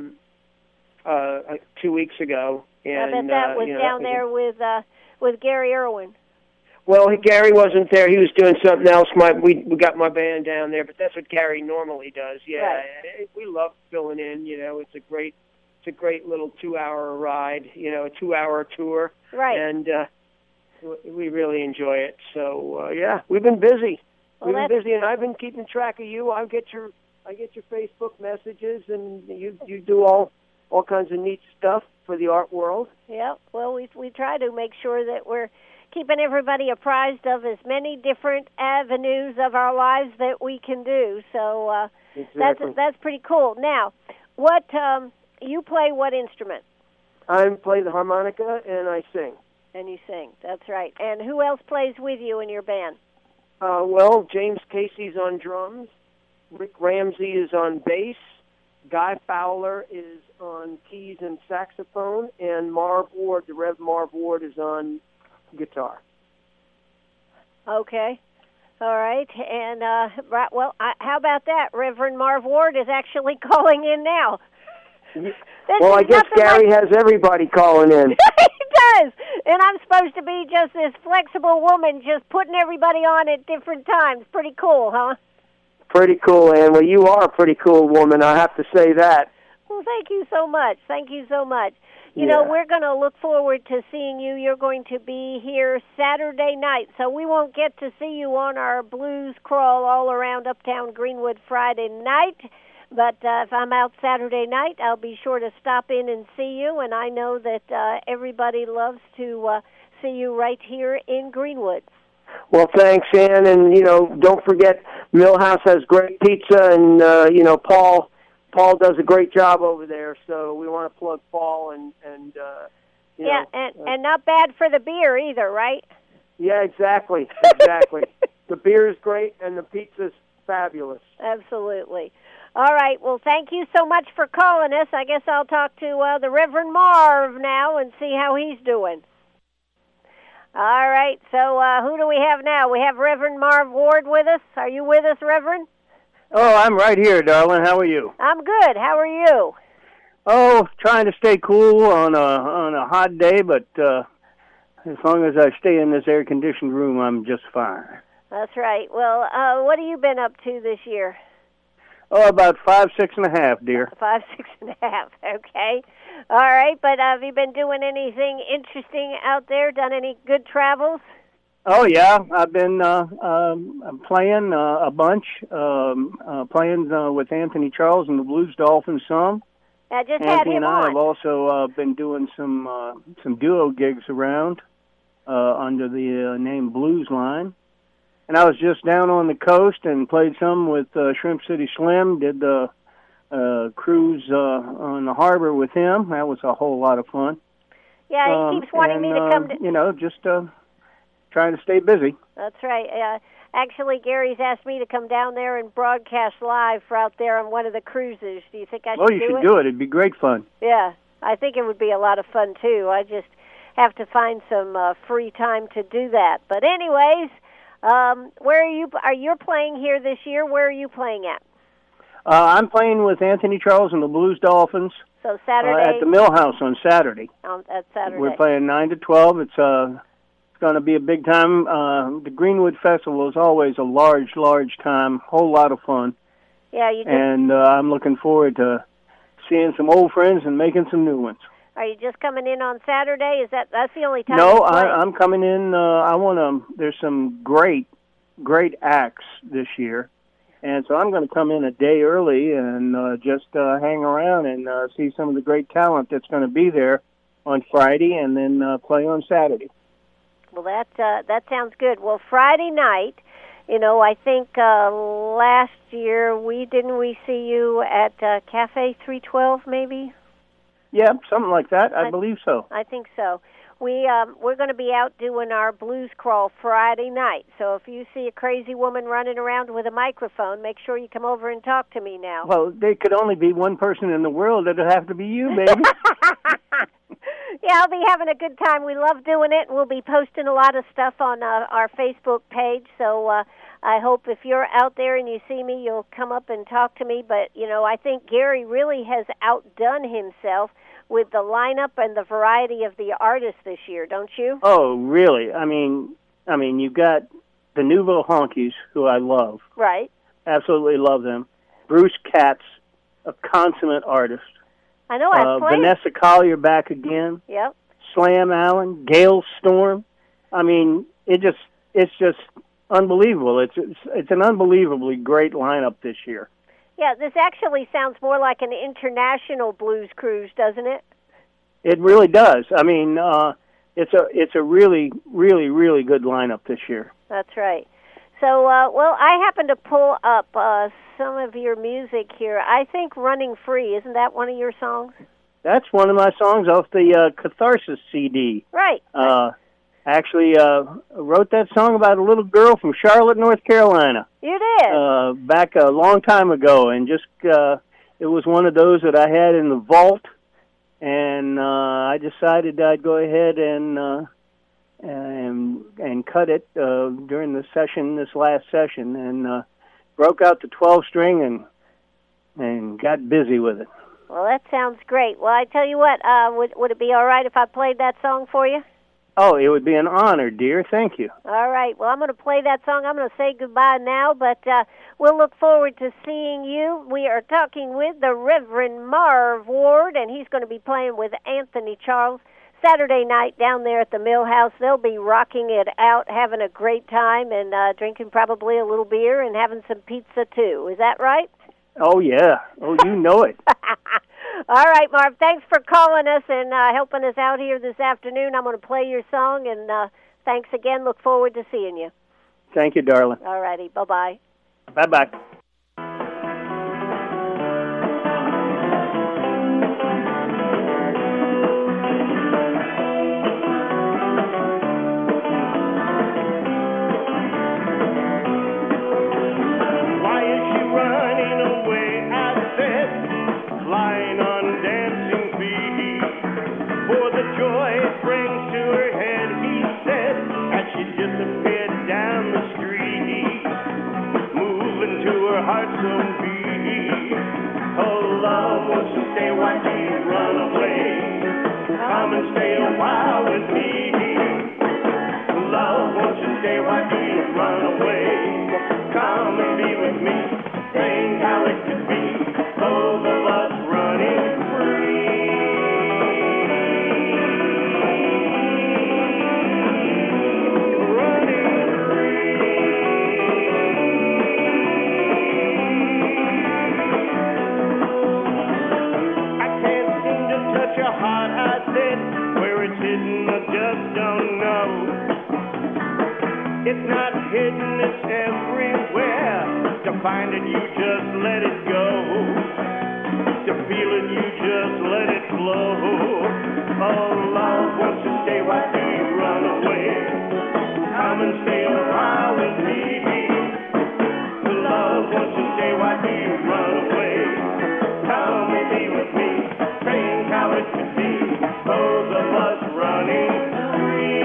2 weeks ago. And, I bet that was down there with Gary Irwin. Well, Gary wasn't there. He was doing something else. We got my band down there, but that's what Gary normally does. Yeah, right. We love filling in. You know, it's a great little 2-hour ride. You know, a 2-hour tour. Right. And we really enjoy it. So yeah, we've been busy. Well, we've been busy, and I've been keeping track of you. I get your Facebook messages, and you do all kinds of neat stuff for the art world. Yeah. Well, we try to make sure that we're keeping everybody apprised of as many different avenues of our lives that we can do. So exactly. that's pretty cool. Now, what you play? What instrument? I play the harmonica and I sing. And you sing. That's right. And who else plays with you in your band? Well, James Casey's on drums. Rick Ramsey is on bass. Guy Fowler is on keys and saxophone, and Marv Ward, the Rev Marv Ward, is on guitar. Okay. All right. And, how about that? Reverend Marv Ward is actually calling in now. Well, I guess Gary has everybody calling in. He does. And I'm supposed to be just this flexible woman just putting everybody on at different times. Pretty cool, huh? Pretty cool, Ann. Well, you are a pretty cool woman, I have to say that. Well, thank you so much. Thank you so much. You know, we're going to look forward to seeing you. You're going to be here Saturday night, so we won't get to see you on our blues crawl all around Uptown Greenwood Friday night. But if I'm out Saturday night, I'll be sure to stop in and see you. And I know that everybody loves to see you right here in Greenwood. Well, thanks, Ann, and don't forget, Millhouse has great pizza, and Paul does a great job over there. So we want to plug Paul and and not bad for the beer either, right? Yeah, exactly. The beer is great, and the pizza's fabulous. Absolutely. All right. Well, thank you so much for calling us. I guess I'll talk to the Reverend Marv now and see how he's doing. All right. So who do we have now? We have Reverend Marv Ward with us. Are you with us, Reverend? Oh, I'm right here, darling. How are you? I'm good. How are you? Oh, trying to stay cool on a hot day, but as long as I stay in this air-conditioned room, I'm just fine. That's right. Well, what have you been up to this year? Oh, about 5, 6.5, dear. 5, 6.5. Okay. All right. But have you been doing anything interesting out there? Done any good travels? Oh, yeah. I've been playing a bunch, playing with Anthony Charles and the Blues Dolphins some. I just Anthony had him and I on. have also been doing some duo gigs around under the name Blues Line. And I was just down on the coast and played some with Shrimp City Slim, did the cruise on the harbor with him. That was a whole lot of fun. Yeah, he keeps wanting me to come to... just trying to stay busy. That's right. Actually, Gary's asked me to come down there and broadcast live for out there on one of the cruises. Do you think I should do it? Oh, you should do it. It'd be great fun. Yeah, I think it would be a lot of fun, too. I just have to find some free time to do that. But anyways... where are you playing here this year? Where are you playing at? I'm playing with Anthony Charles and the Blues Dolphins. So Saturday at the Millhouse on Saturday. At Saturday. We're playing 9 to 12. It's going to be a big time. The Greenwood Festival is always a large time, whole lot of fun. Yeah, you. And I'm looking forward to seeing some old friends and making some new ones. Are you just coming in on Saturday? That's the only time? No, I'm coming in. There's some great acts this year, and so I'm going to come in a day early and just hang around and see some of the great talent that's going to be there on Friday, and then play on Saturday. Well, that sounds good. Well, Friday night, I think last year we see you at Cafe 312, maybe. Yeah, something like that. I believe so. I think so. We're going to be out doing our blues crawl Friday night. So if you see a crazy woman running around with a microphone, make sure you come over and talk to me now. Well, there could only be one person in the world. It'll have to be you, baby. Yeah, I'll be having a good time. We love doing it. We'll be posting a lot of stuff on our Facebook page. So I hope if you're out there and you see me, you'll come up and talk to me. But, I think Gary really has outdone himself with the lineup and the variety of the artists this year, don't you? Oh, really? I mean, you've got the Nouveau Honkies, who I love. Right. Absolutely love them. Bruce Katz, a consummate artist. I know, I've played. Vanessa Collier back again. Yep. Slam Allen, Gail Storm. I mean, it's just unbelievable. It's an unbelievably great lineup this year. Yeah, this actually sounds more like an international blues cruise, doesn't it? It really does. I mean, it's a really, really, really good lineup this year. That's right. So, well, I happen to pull up some of your music here. I think Running Free, isn't that one of your songs? That's one of my songs off the Catharsis CD. Right. Actually, wrote that song about a little girl from Charlotte, North Carolina. You did? Back a long time ago, and just it was one of those that I had in the vault, and I decided I'd go ahead and cut it during this last session, and broke out the 12-string and got busy with it. Well, that sounds great. Well, I tell you what, would it be all right if I played that song for you? Oh, it would be an honor, dear. Thank you. All right. Well, I'm going to play that song. I'm going to say goodbye now, but we'll look forward to seeing you. We are talking with the Reverend Marv Ward, and he's going to be playing with Anthony Charles Saturday night down there at the Millhouse. They'll be rocking it out, having a great time, and drinking probably a little beer and having some pizza, too. Is that right? Oh, yeah. Oh, you know it. All right, Marv, thanks for calling us and helping us out here this afternoon. I'm going to play your song, and thanks again. Look forward to seeing you. Thank you, darling. All righty. Bye-bye. Bye-bye. Why is she running away? I said, flying on dancing feet. For the joy it brings to her head, he said, as she disappeared down the street, moving to her heart's own beat. Oh, love, won't you stay? Why do you run away? Come and stay a while with me. Love, won't you stay? Why do you run away? Come and be with me. Think how it could be, both of us running free. Running free. I can't seem to touch your heart, I said. Where it's hidden, I just don't know. It's not hidden, it's everywhere. To find it, you just let it go. To feel it, you just let it flow. Oh, love, won't you stay? Why do you run away? Come and stay a while with me. Love, won't you stay? Why do you run away? Come and be with me. Think how it could be, both of us running free.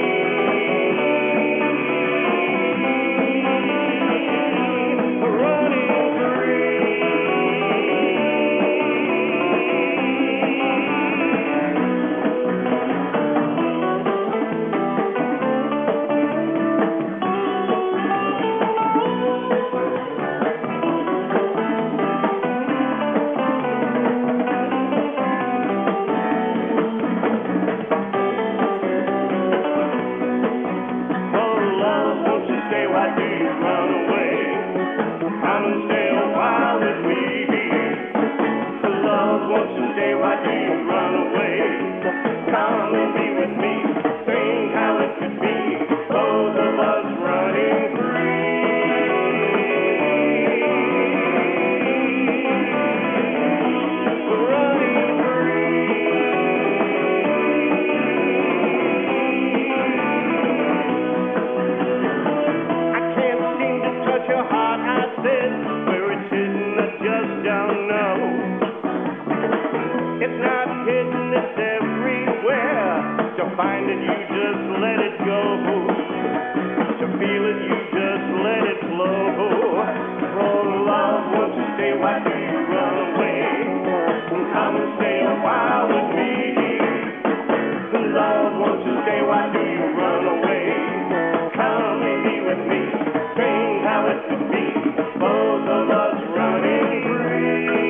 Find it, you just let it go. To feel it, you just let it flow. Oh, love, won't you stay? Why do you run away? Come and stay a while with me. Love, won't you stay? Why do you run away? Come and be with me. Think how it could be, both of us running free.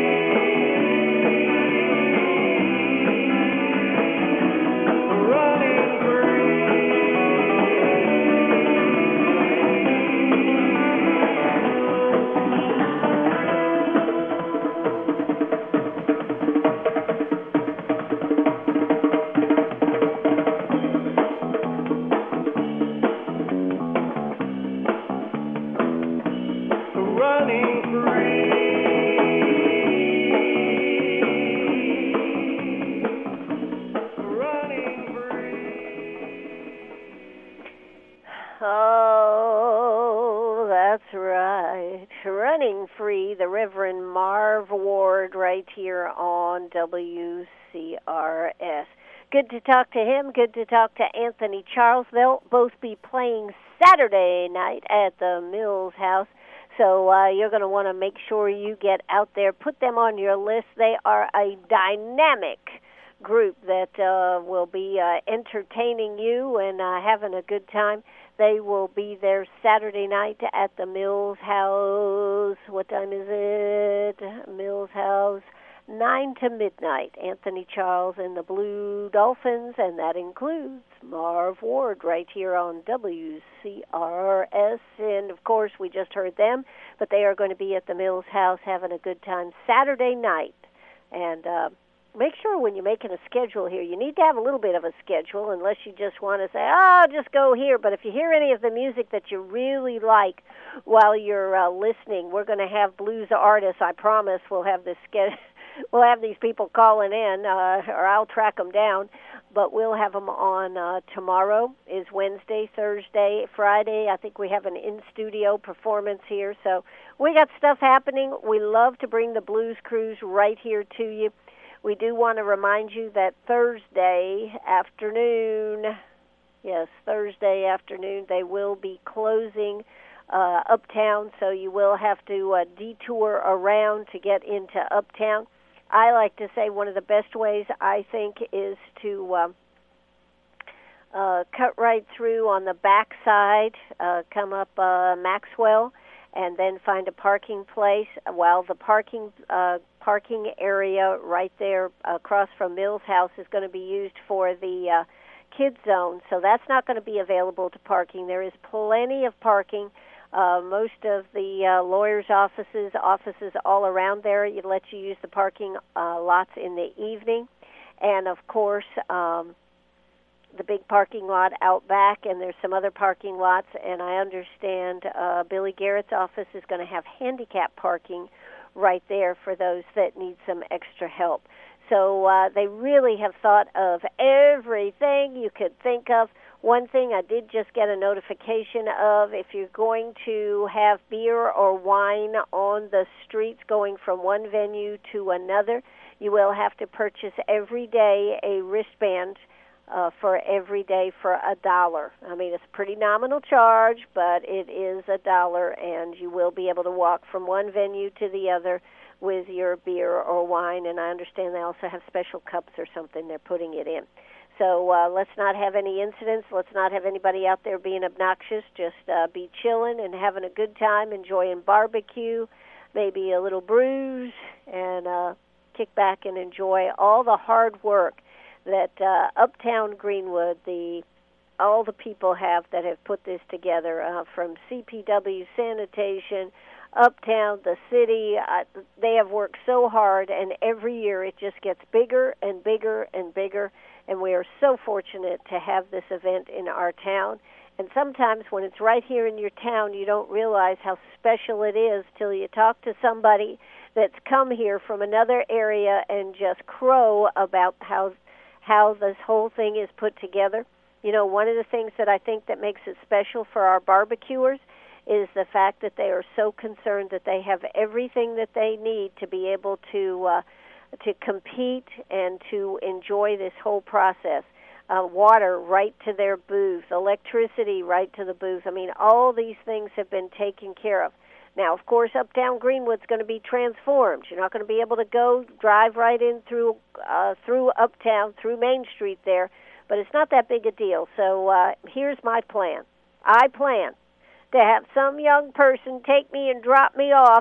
Oh, that's right. Running Free, the Reverend Marv Ward right here on WCRS. Good to talk to him. Good to talk to Anthony Charles. They'll both be playing Saturday night at the Mills House. So you're going to want to make sure you get out there. Put them on your list. They are a dynamic group that will be entertaining you and having a good time. They will be there Saturday night at the Mills House. What time is it? Mills House, 9 to midnight. Anthony Charles and the Blue Dolphins, and that includes Marv Ward, right here on WCRS. And, of course, we just heard them, but they are going to be at the Mills House having a good time Saturday night. And make sure when you're making a schedule here, you need to have a little bit of a schedule, unless you just want to say, just go here. But if you hear any of the music that you really like while you're listening, we're going to have blues artists. I promise we'll have this we'll have these people calling in, or I'll track them down. But we'll have them on tomorrow is Wednesday, Thursday, Friday. I think we have an in-studio performance here. So we got stuff happening. We love to bring the Blues Cruise right here to you. We do want to remind you that Thursday afternoon, they will be closing Uptown, so you will have to detour around to get into Uptown. I like to say one of the best ways, I think, is to cut right through on the back side, come up Maxwell, and then find a parking place. While the parking area right there across from Mills House is going to be used for the kids zone, so that's not going to be available to parking. There is plenty of parking. Most of the lawyers' offices all around there, you let you use the parking lots in the evening. And, of course, the big parking lot out back, and there's some other parking lots. And I understand Billy Garrett's office is going to have handicap parking right there for those that need some extra help. So they really have thought of everything you could think of. One thing I did just get a notification of, if you're going to have beer or wine on the streets going from one venue to another, you will have to purchase every day a wristband for every day for $1. I mean, it's a pretty nominal charge, but it is $1, and you will be able to walk from one venue to the other with your beer or wine. And I understand they also have special cups or something they're putting it in. So let's not have any incidents. Let's not have anybody out there being obnoxious. Just be chilling and having a good time, enjoying barbecue, maybe a little brews, and kick back and enjoy all the hard work that Uptown Greenwood, all the people have that have put this together, from CPW, sanitation, Uptown, the city. They have worked so hard, and every year it just gets bigger and bigger and bigger. And we are so fortunate to have this event in our town. And sometimes when it's right here in your town, you don't realize how special it is till you talk to somebody that's come here from another area and just crow about how this whole thing is put together. You know, one of the things that I think that makes it special for our barbecuers is the fact that they are so concerned that they have everything that they need to be able to compete and to enjoy this whole process. Water right to their booth, electricity right to the booth. I mean, all these things have been taken care of. Now, of course, Uptown Greenwood's going to be transformed. You're not going to be able to drive right in through Uptown, through Main Street there, but it's not that big a deal. So here's my plan. I plan to have some young person take me and drop me off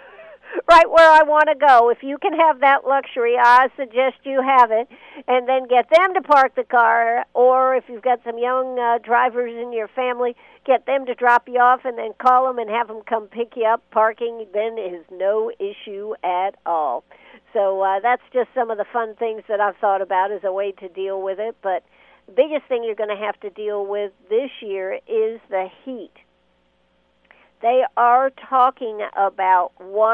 right where I want to go. If you can have that luxury, I suggest you have it, and then get them to park the car, or if you've got some young drivers in your family, get them to drop you off and then call them and have them come pick you up. Parking then is no issue at all. So that's just some of the fun things that I've thought about as a way to deal with it. But the biggest thing you're going to have to deal with this year is the heat. They are talking about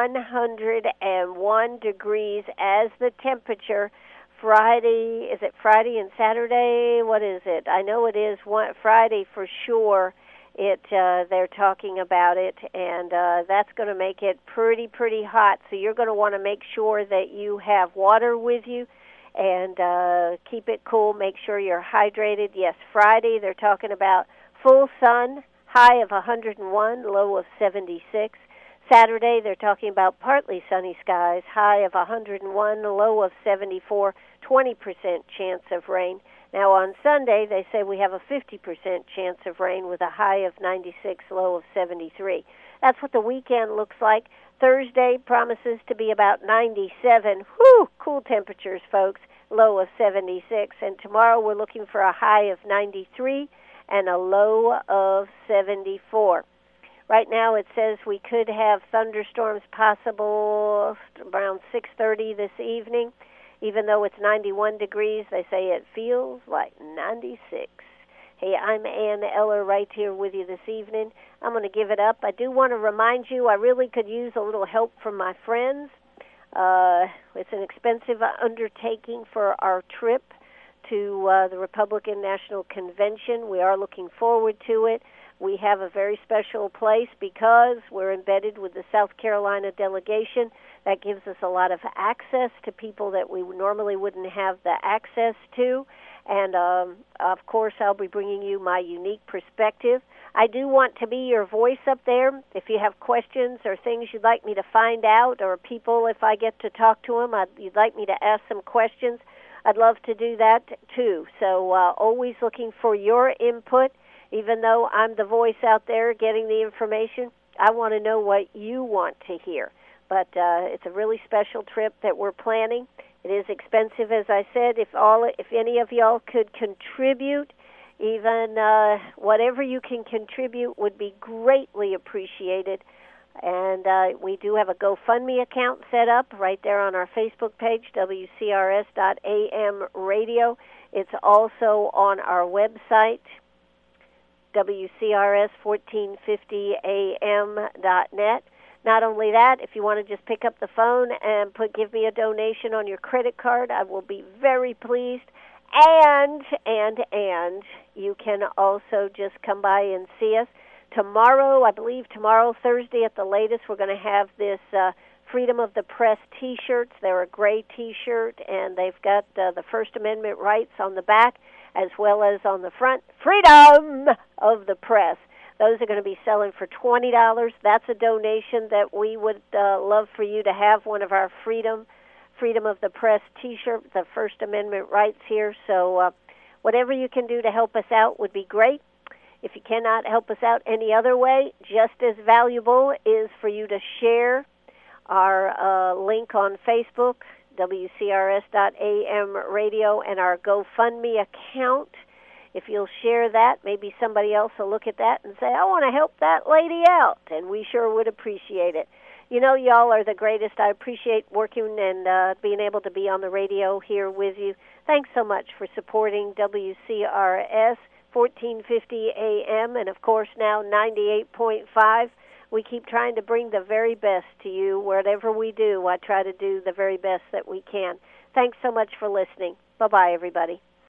101 degrees as the temperature. Friday, is it Friday and Saturday? What is it? I know it is Friday for sure. They're talking about it, and that's going to make it pretty hot. So you're going to want to make sure that you have water with you and keep it cool. Make sure you're hydrated. Yes, Friday they're talking about full sun, high of 101, low of 76. Saturday, they're talking about partly sunny skies, high of 101, low of 74, 20% chance of rain. Now, on Sunday, they say we have a 50% chance of rain with a high of 96, low of 73. That's what the weekend looks like. Thursday promises to be about 97. Whew, cool temperatures, folks. Low of 76. And tomorrow we're looking for a high of 93 and a low of 74. Right now it says we could have thunderstorms possible around 6:30 this evening. Even though it's 91 degrees, they say it feels like 96. Hey, I'm Ann Eller right here with you this evening. I'm going to give it up. I do want to remind you I really could use a little help from my friends. It's an expensive undertaking for our trip to the Republican National Convention. We are looking forward to it. We have a very special place because we're embedded with the South Carolina delegation. That gives us a lot of access to people that we normally wouldn't have the access to. And, of course, I'll be bringing you my unique perspective. I do want to be your voice up there. If you have questions or things you'd like me to find out, or people, if I get to talk to them, you'd like me to ask some questions, I'd love to do that, too. So always looking for your input. Even though I'm the voice out there getting the information, I want to know what you want to hear. But it's a really special trip that we're planning. It is expensive, as I said. If any of y'all could contribute, even whatever you can contribute would be greatly appreciated. And we do have a GoFundMe account set up right there on our Facebook page, WCRS.AM radio. It's also on our website, WCRS1450am.net. Not only that, if you want to just pick up the phone and give me a donation on your credit card, I will be very pleased. And you can also just come by and see us. Tomorrow, I believe tomorrow, Thursday at the latest, we're going to have this Freedom of the Press T-shirts. They're a gray T-shirt, and they've got the First Amendment rights on the back as well as on the front. Freedom of the Press. Those are going to be selling for $20. That's a donation that we would love for you to have, one of our Freedom of the Press T-shirts, the First Amendment rights here. So whatever you can do to help us out would be great. If you cannot help us out any other way, just as valuable is for you to share our link on Facebook, WCRS.AM radio, and our GoFundMe account. If you'll share that, maybe somebody else will look at that and say, I want to help that lady out, and we sure would appreciate it. You know, y'all are the greatest. I appreciate working and being able to be on the radio here with you. Thanks so much for supporting WCRS 1450 AM, and of course now 98.5. We keep trying to bring the very best to you. Whatever we do, I try to do the very best that we can. Thanks so much for listening. Bye-bye, everybody.